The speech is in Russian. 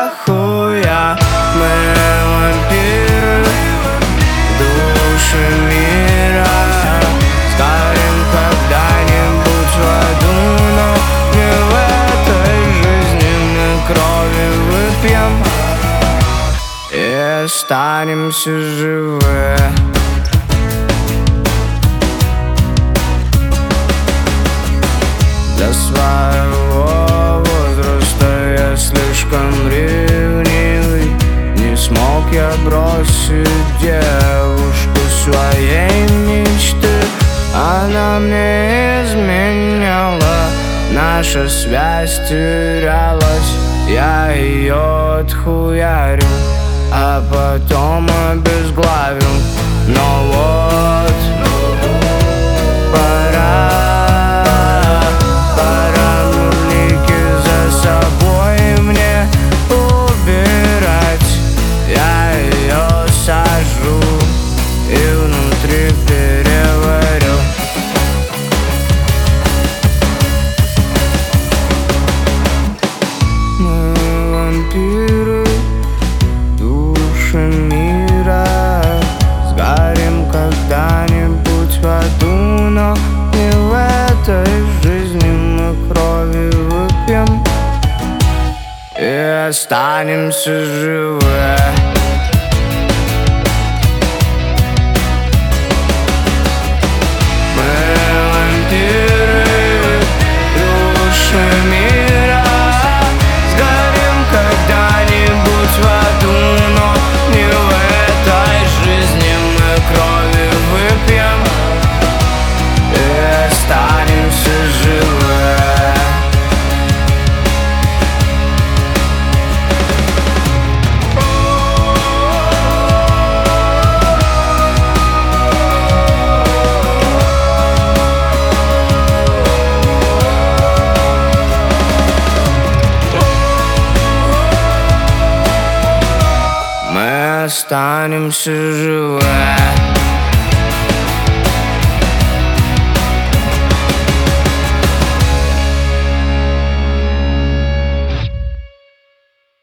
хуя. Мы вампиры, души мира. Сгорим когда-нибудь в аду, но не в этой жизни. Мы крови выпьем и останемся живы. Для своего возраста я слишком ревнивый. Не смог я бросить девушку своей мечты. Она мне изменяла, наша связь терялась. Я ее отхуярил, а потом обезглавил. Но вот пора улики за собой мне убирать. Я ее сажу и внутри переварю. Мы вампиры, души мира. Сгорим когда-нибудь в аду, но не в этой жизни. Мы крови выпьем и останемся живы. Мы останемся живы.